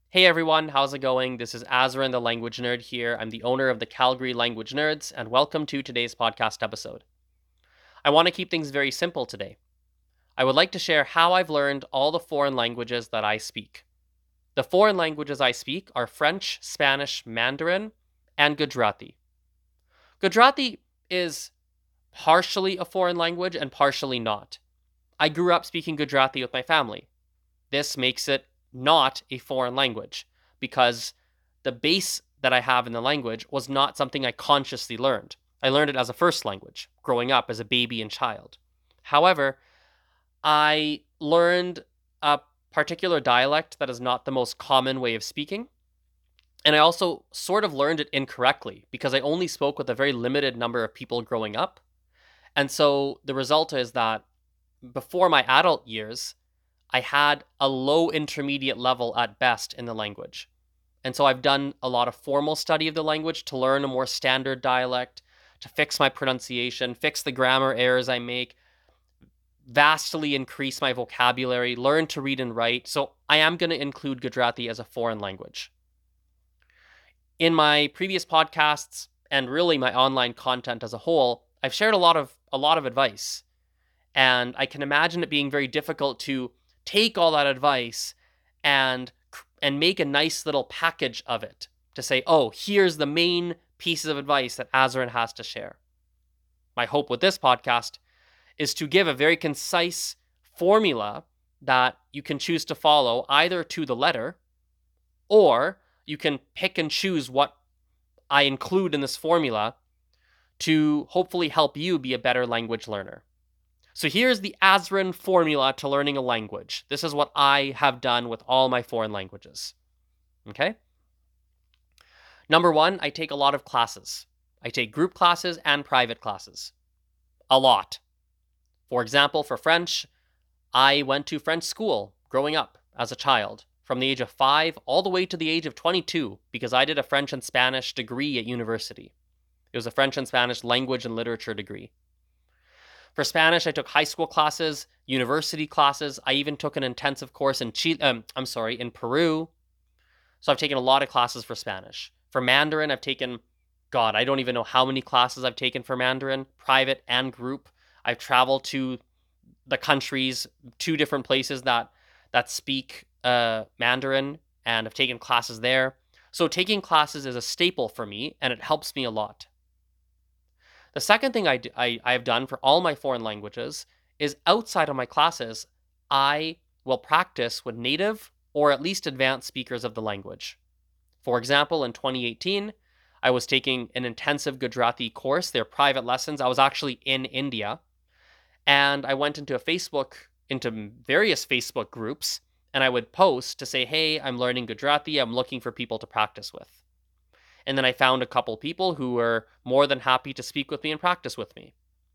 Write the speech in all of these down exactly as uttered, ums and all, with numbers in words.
Hey everyone, how's it going? This is Azran the Language Nerd here. I'm the owner of the Calgary Language Nerds, and welcome to today's podcast episode. I want to keep things very simple today. I would like to share how I've learned all the foreign languages that I speak. The foreign languages I speak are French, Spanish, Mandarin, and Gujarati. Gujarati is partially a foreign language and partially not. I grew up speaking Gujarati with my family. This makes it not a foreign language because the base that I have in the language was not something I consciously learned. I learned it as a first language growing up as a baby and child. However, I learned a particular dialect that is not the most common way of speaking. And I also sort of learned it incorrectly because I only spoke with a very limited number of people growing up. And so the result is that before my adult years, I had a low intermediate level at best in the language. And so I've done a lot of formal study of the language to learn a more standard dialect, to fix my pronunciation, fix the grammar errors I make, vastly increase my vocabulary, learn to read and write. So I am going to include Gujarati as a foreign language. In my previous podcasts and really my online content as a whole, I've shared a lot of a lot of advice. And I can imagine it being very difficult to take all that advice and and make a nice little package of it to say, oh, here's the main pieces of advice that Azran has to share. My hope with this podcast is to give a very concise formula that you can choose to follow either to the letter, or you can pick and choose what I include in this formula to hopefully help you be a better language learner. So here's the Azran formula to learning a language. This is what I have done with all my foreign languages. Okay? Number one, I take a lot of classes. I take group classes and private classes. A lot. For example, for French, I went to French school growing up as a child, from the age of five all the way to the age of twenty-two, because I did a French and Spanish degree at university. It was a French and Spanish language and literature degree. For Spanish, I took high school classes, university classes. I even took an intensive course in Chile, um, I'm sorry, in Peru. So I've taken a lot of classes for Spanish. For Mandarin, I've taken, God, I don't even know how many classes I've taken for Mandarin, private and group. I've traveled to the countries, two different places that that speak uh, Mandarin, and I've taken classes there. So taking classes is a staple for me, and it helps me a lot. The second thing I, I, I've done for all my foreign languages is outside of my classes, I will practice with native or at least advanced speakers of the language. For example, in twenty eighteen, I was taking an intensive Gujarati course, their private lessons. I was actually in India, and I went into a Facebook, into various Facebook groups, and I would post to say, hey, I'm learning Gujarati, I'm looking for people to practice with. And then I found a couple people who were more than happy to speak with me and practice with me.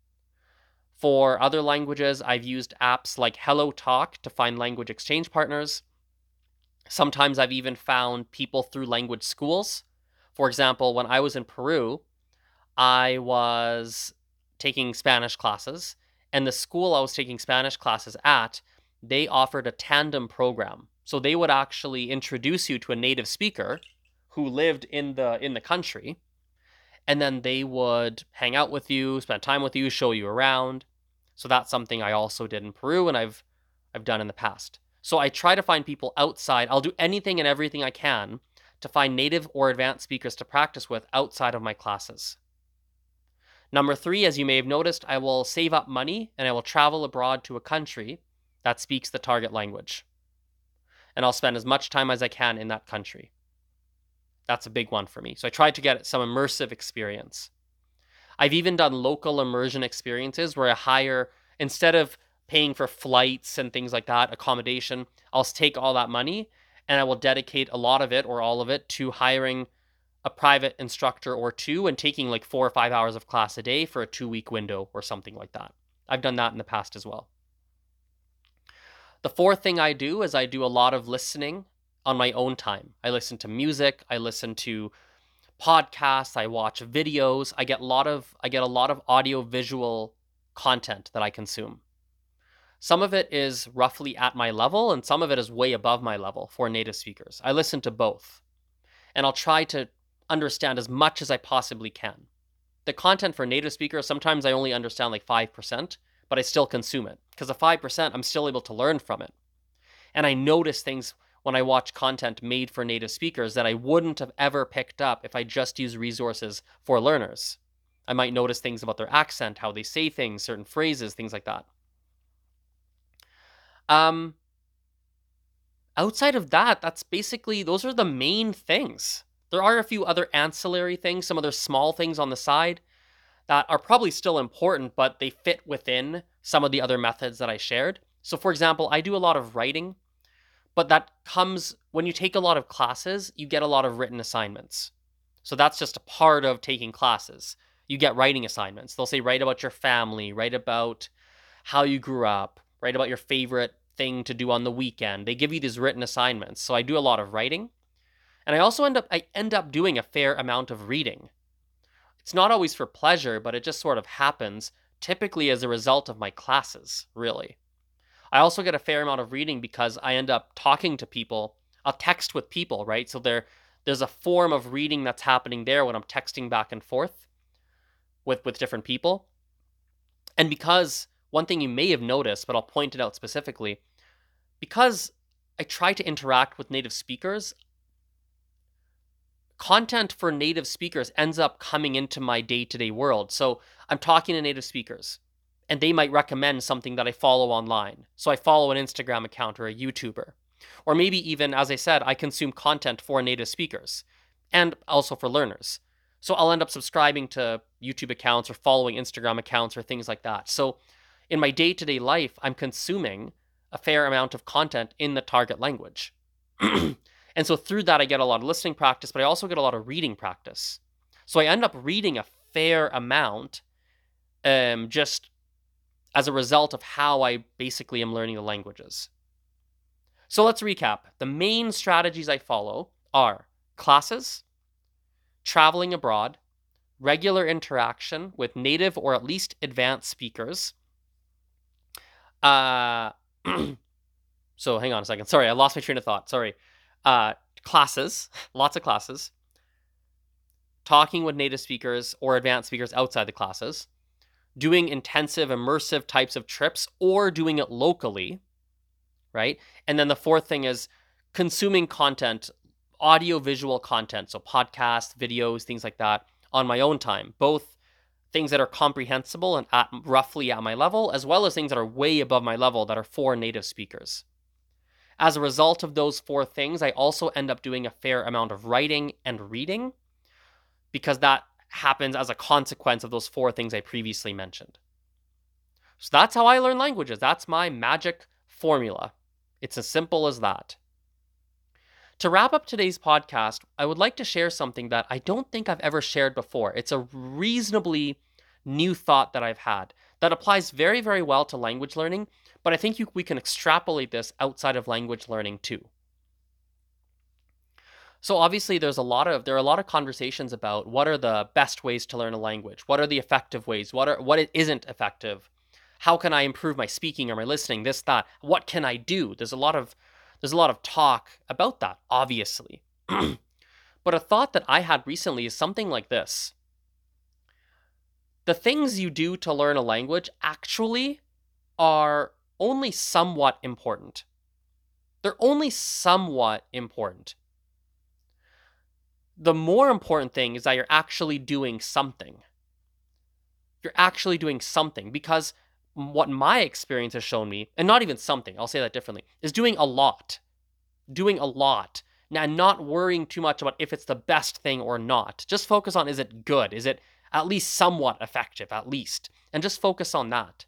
For other languages, I've used apps like HelloTalk to find language exchange partners. Sometimes I've even found people through language schools. For example, when I was in Peru, I was taking Spanish classes, and the school I was taking Spanish classes at, they offered a tandem program. So they would actually introduce you to a native speaker who lived in the in the country, and then they would hang out with you, spend time with you, show you around. So that's something I also did in Peru, and I've I've done in the past. So I try to find people outside. I'll do anything and everything I can to find native or advanced speakers to practice with outside of my classes. Number three, as you may have noticed, I will save up money and I will travel abroad to a country that speaks the target language. And I'll spend as much time as I can in that country. That's a big one for me. So I tried to get some immersive experience. I've even done local immersion experiences where I hire, instead of paying for flights and things like that, accommodation, I'll take all that money and I will dedicate a lot of it or all of it to hiring a private instructor or two and taking like four or five hours of class a day for a two-week window or something like that. I've done that in the past as well. The fourth thing I do is I do a lot of listening on my own time. I listen to music, I listen to podcasts, I watch videos. I get a lot of I get a lot of audio visual content that I consume. Some of it is roughly at my level, and some of it is way above my level for native speakers. I listen to both, and I'll try to understand as much as I possibly can. The content for native speakers, sometimes I only understand like five percent, but I still consume it because the five percent, I'm still able to learn from it. And I notice things when I watch content made for native speakers that I wouldn't have ever picked up if I just used resources for learners. I might notice things about their accent, how they say things, certain phrases, things like that. Um, outside of that, that's basically, those are the main things. There are a few other ancillary things, some other small things on the side that are probably still important, but they fit within some of the other methods that I shared. So for example, I do a lot of writing, but that comes when you take a lot of classes, you get a lot of written assignments. So that's just a part of taking classes. You get writing assignments. They'll say, write about your family, write about how you grew up, write about your favorite thing to do on the weekend. They give you these written assignments. So I do a lot of writing. And I also end up I end up doing a fair amount of reading. It's not always for pleasure, but it just sort of happens, typically as a result of my classes, really. I also get a fair amount of reading because I end up talking to people. I'll text with people, right? So there, there's a form of reading that's happening there when I'm texting back and forth with, with different people. And because one thing you may have noticed, but I'll point it out specifically, because I try to interact with native speakers, content for native speakers ends up coming into my day-to-day world. So I'm talking to native speakers, and they might recommend something that I follow online. So I follow an Instagram account or a YouTuber. Or maybe even, as I said, I consume content for native speakers and also for learners. So I'll end up subscribing to YouTube accounts or following Instagram accounts or things like that. So in my day-to-day life, I'm consuming a fair amount of content in the target language. And so through that, I get a lot of listening practice, but I also get a lot of reading practice. So I end up reading a fair amount um, just as a result of how I basically am learning the languages. So let's recap. The main strategies I follow are classes, traveling abroad, regular interaction with native or at least advanced speakers. Uh, so hang on a second. Sorry, I lost my train of thought. Sorry. Uh, classes, lots of classes, talking with native speakers or advanced speakers outside the classes, doing intensive, immersive types of trips or doing it locally, right? And then the fourth thing is consuming content, audio-visual content, so podcasts, videos, things like that on my own time, both things that are comprehensible and at roughly at my level, as well as things that are way above my level that are for native speakers. As a result of those four things, I also end up doing a fair amount of writing and reading because that happens as a consequence of those four things I previously mentioned. So that's how I learn languages. That's my magic formula. It's as simple as that. To wrap up today's podcast, I would like to share something that I don't think I've ever shared before. It's a reasonably new thought that I've had that applies very, very well to language learning, but I think you, we can extrapolate this outside of language learning too. So obviously there's a lot of there are a lot of conversations about what are the best ways to learn a language, what are the effective ways, what are what it isn't effective, how can I improve my speaking or my listening, this, that, what can I do? There's a lot of there's a lot of talk about that, obviously. But a thought that I had recently is something like this. The things you do to learn a language actually are only somewhat important. They're only somewhat important. The more important thing is that you're actually doing something. You're actually doing something because what my experience has shown me, and not even something, I'll say that differently, is doing a lot. Doing a lot. Now, not worrying too much about if it's the best thing or not. Just focus on, is it good? Is it at least somewhat effective, at least? And just focus on that.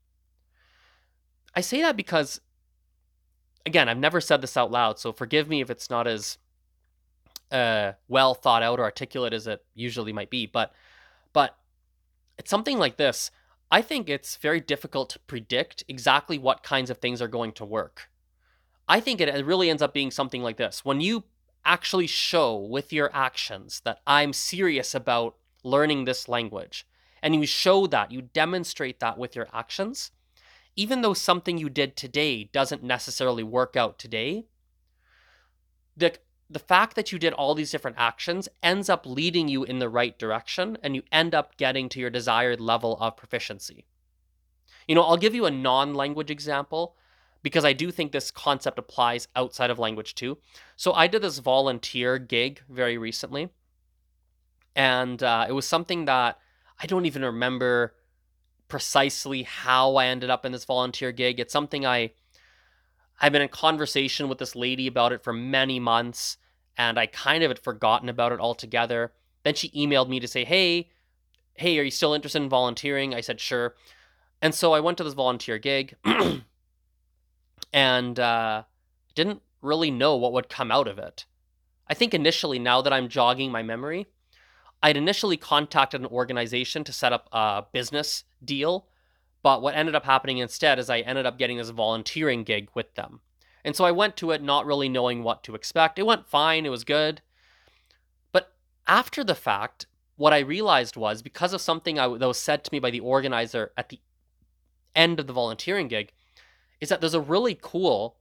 I say that because, again, I've never said this out loud, so forgive me if it's not as uh, well thought out or articulate as it usually might be, but but it's something like this. I think it's very difficult to predict exactly what kinds of things are going to work. I think it really ends up being something like this. When you actually show with your actions that I'm serious about learning this language, and you show that, you demonstrate that with your actions, even though something you did today doesn't necessarily work out today, the the fact that you did all these different actions ends up leading you in the right direction, and you end up getting to your desired level of proficiency. You know, I'll give you a non-language example because I do think this concept applies outside of language too. So I did this volunteer gig very recently, and uh, it was something that I don't even remember precisely how I ended up in this volunteer gig. It's something I I've been in conversation with this lady about it for many months, and I kind of had forgotten about it altogether. Then she emailed me to say, hey, hey, are you still interested in volunteering? I said, sure. And so I went to this volunteer gig and uh, didn't really know what would come out of it. I think initially, now that I'm jogging my memory, I'd initially contacted an organization to set up a business deal, but what ended up happening instead is I ended up getting this volunteering gig with them. And so I went to it not really knowing what to expect. It went fine, it was good. But after the fact, what I realized was, because of something I, that was said to me by the organizer at the end of the volunteering gig, is that there's a really cool,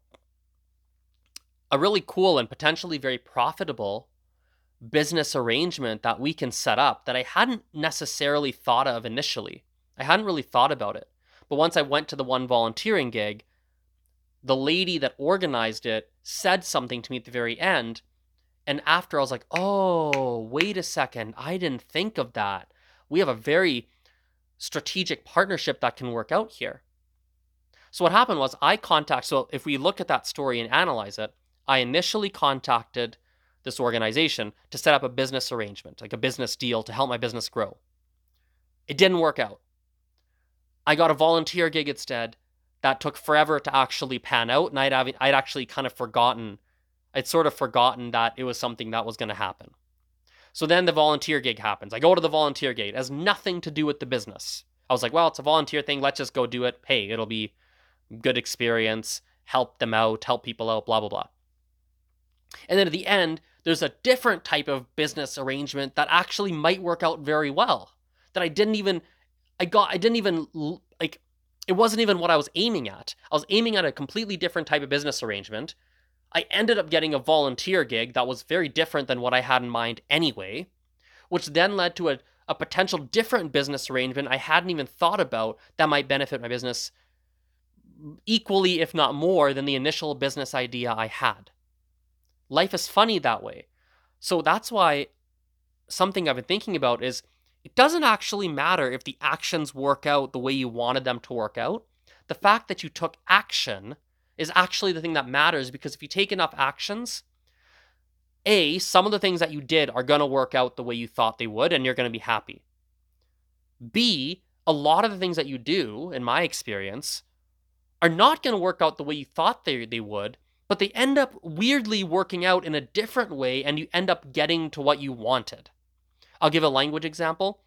a really cool and potentially very profitable business arrangement that we can set up that I hadn't necessarily thought of initially. I hadn't really thought about it. But once I went to the one volunteering gig, the lady that organized it said something to me at the very end. And after, I was like, oh, wait a second. I didn't think of that. We have a very strategic partnership that can work out here. So what happened was I contact, so if we look at that story and analyze it, I initially contacted this organization to set up a business arrangement, like a business deal to help my business grow. It didn't work out. I got a volunteer gig instead that took forever to actually pan out, and I'd, have, I'd actually kind of forgotten, I'd sort of forgotten that it was something that was going to happen. So then the volunteer gig happens. I go to the volunteer gig. It has nothing to do with the business. I was like, well, it's a volunteer thing. Let's just go do it. Hey, it'll be good experience, help them out, help people out, blah, blah, blah. And then at the end, there's a different type of business arrangement that actually might work out very well. That I didn't even, I got, I didn't even, like, it wasn't even what I was aiming at. I was aiming at a completely different type of business arrangement. I ended up getting a volunteer gig that was very different than what I had in mind anyway, which then led to a, a potential different business arrangement I hadn't even thought about that might benefit my business equally, if not more, than the initial business idea I had. Life is funny that way. So that's why something I've been thinking about is it doesn't actually matter if the actions work out the way you wanted them to work out. The fact that you took action is actually the thing that matters, because if you take enough actions, A, some of the things that you did are going to work out the way you thought they would, and you're going to be happy. B, a lot of the things that you do, in my experience, are not going to work out the way you thought they, they would, but they end up weirdly working out in a different way, and you end up getting to what you wanted. I'll give a language example.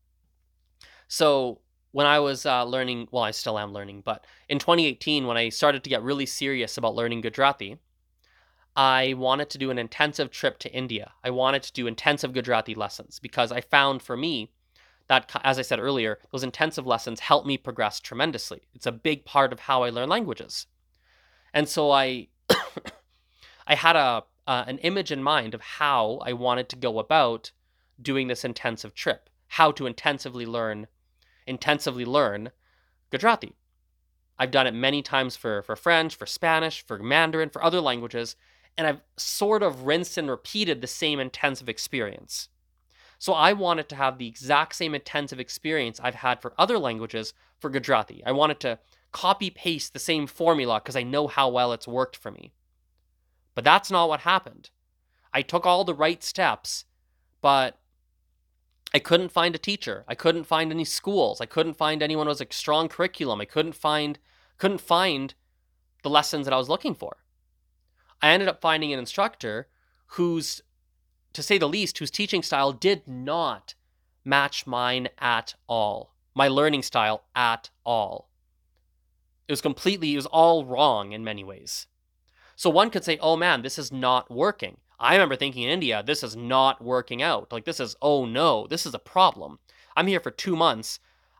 So when I was uh, learning, well, I still am learning, but in twenty eighteen, when I started to get really serious about learning Gujarati, I wanted to do an intensive trip to India. I wanted to do intensive Gujarati lessons because I found for me that, as I said earlier, those intensive lessons help me progress tremendously. It's a big part of how I learn languages. And so I I had a uh, an image in mind of how I wanted to go about doing this intensive trip, how to intensively learn intensively learn Gujarati. I've done it many times for, for French, for Spanish, for Mandarin, for other languages, and I've sort of rinsed and repeated the same intensive experience. So I wanted to have the exact same intensive experience I've had for other languages for Gujarati. I wanted to copy paste the same formula because I know how well it's worked for me. But that's not what happened. I took all the right steps, but I couldn't find a teacher. I couldn't find any schools. I couldn't find anyone who has a strong curriculum. I couldn't find couldn't find the lessons that I was looking for. I ended up finding an instructor whose, to say the least, whose teaching style did not match mine at all. My learning style at all. It was completely, it was all wrong in many ways. So one could say, oh man, this is not working. I remember thinking in India, this is not working out. Like this is, oh no, this is a problem. I'm here for two months.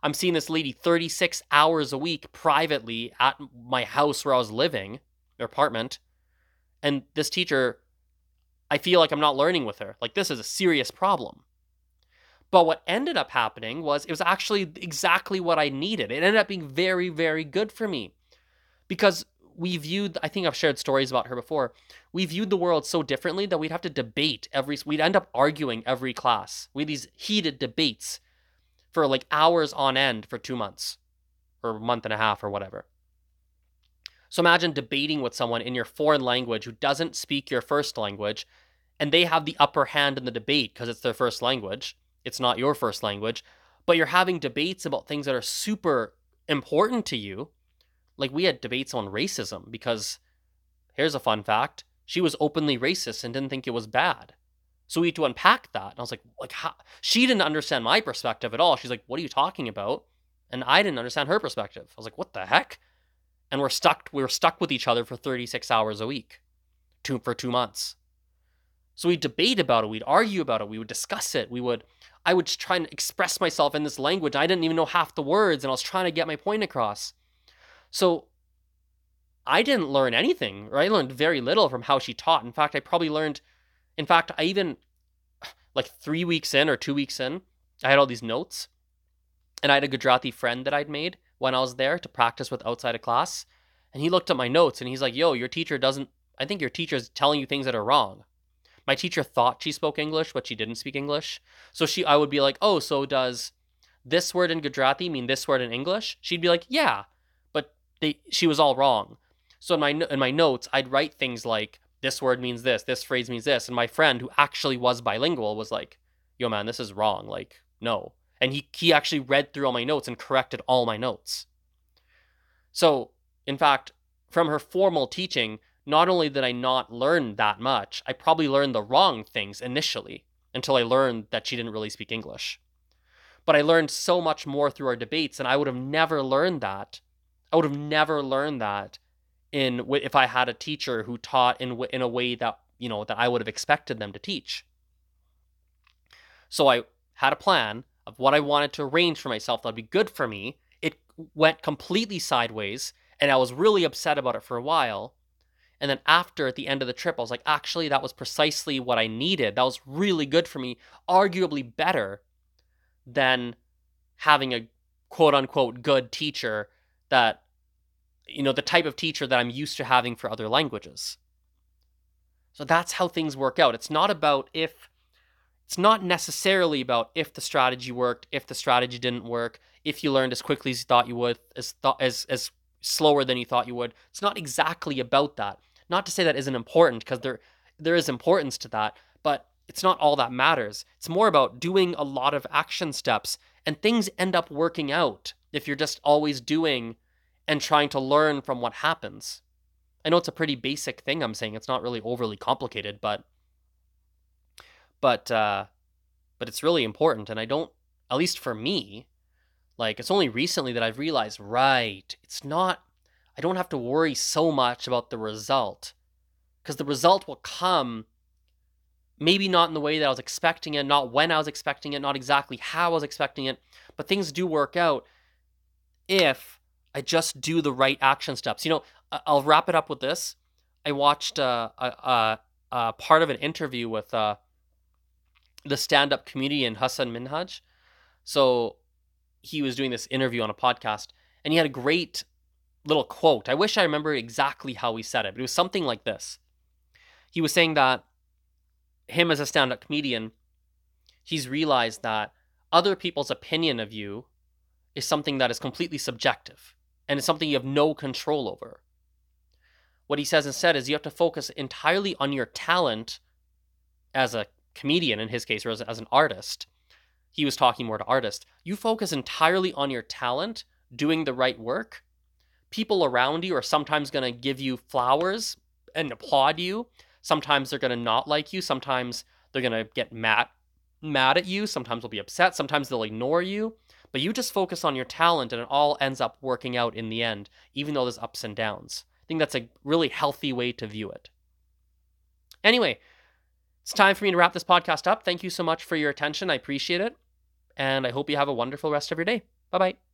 I'm seeing this lady thirty-six hours a week privately at my house where I was living, or apartment. And this teacher, I feel like I'm not learning with her. Like, this is a serious problem. But what ended up happening was it was actually exactly what I needed. It ended up being very, very good for me. Because we viewed, I think I've shared stories about her before, we viewed the world so differently that we'd have to debate every, we'd end up arguing every class. We had these heated debates for like hours on end for two months or a month and a half or whatever. So imagine debating with someone in your foreign language who doesn't speak your first language, and they have the upper hand in the debate because it's their first language. It's not your first language, but you're having debates about things that are super important to you. Like, we had debates on racism because, here's a fun fact, she was openly racist and didn't think it was bad. So we had to unpack that. And I was like, like how? She didn't understand my perspective at all. She's like, what are you talking about? And I didn't understand her perspective. I was like, what the heck? And we're stuck, we were stuck with each other for thirty-six hours a week, two, for two months. So we'd debate about it, we'd argue about it, we would discuss it, we would, I would try and express myself in this language. I didn't even know half the words, and I was trying to get my point across. So I didn't learn anything, or I learned very little from how she taught. In fact, I probably learned, in fact, I even, like three weeks in or two weeks in, I had all these notes, and I had a Gujarati friend that I'd made when I was there to practice with outside of class. And he looked at my notes and he's like, yo, your teacher doesn't, I think your teacher's telling you things that are wrong. My teacher thought she spoke English, but she didn't speak English. So she, I would be like, oh, so does this word in Gujarati mean this word in English? She'd be like, yeah, but they, she was all wrong. So in my, in my notes, I'd write things like, this word means this, this phrase means this. And my friend, who actually was bilingual, was like, yo, man, this is wrong. Like, no. And he, he actually read through all my notes and corrected all my notes. So, in fact, from her formal teaching, not only did I not learn that much, I probably learned the wrong things initially until I learned that she didn't really speak English. But I learned so much more through our debates, and I would have never learned that. I would have never learned that in if I had a teacher who taught in in a way that, you know, that I would have expected them to teach. So I had a plan of what I wanted to arrange for myself that'd be good for me. It went completely sideways, and I was really upset about it for a while. And then after, at the end of the trip, I was like, actually, that was precisely what I needed. That was really good for me, arguably better than having a quote-unquote good teacher that, you know, the type of teacher that I'm used to having for other languages. So that's how things work out. It's not about if... It's not necessarily about if the strategy worked, if the strategy didn't work, if you learned as quickly as you thought you would, as th- as as slower than you thought you would. It's not exactly about that. Not to say that isn't important, because there there is importance to that, but it's not all that matters. It's more about doing a lot of action steps, and things end up working out if you're just always doing and trying to learn from what happens. I know it's a pretty basic thing I'm saying. It's not really overly complicated, but But, uh, but it's really important, and I don't, at least for me, like, it's only recently that I've realized, right, it's not, I don't have to worry so much about the result, because the result will come, maybe not in the way that I was expecting it, not when I was expecting it, not exactly how I was expecting it, but things do work out if I just do the right action steps. You know, I'll wrap it up with this. I watched uh, a, a, a part of an interview with, uh, the stand-up comedian Hasan Minhaj. So he was doing this interview on a podcast, and he had a great little quote. I wish I remember exactly how he said it, but it was something like this. He was saying that him as a stand-up comedian, he's realized that other people's opinion of you is something that is completely subjective, and it's something you have no control over. What he says instead is you have to focus entirely on your talent as a comedian, in his case, or as, as an artist. He was talking more to artists. You focus entirely on your talent, doing the right work. People around you are sometimes going to give you flowers and applaud you. Sometimes they're going to not like you. Sometimes they're going to get mad, mad at you. Sometimes they'll be upset. Sometimes they'll ignore you. But you just focus on your talent, and it all ends up working out in the end, even though there's ups and downs. I think that's a really healthy way to view it. Anyway, it's time for me to wrap this podcast up. Thank you so much for your attention. I appreciate it. And I hope you have a wonderful rest of your day. Bye bye.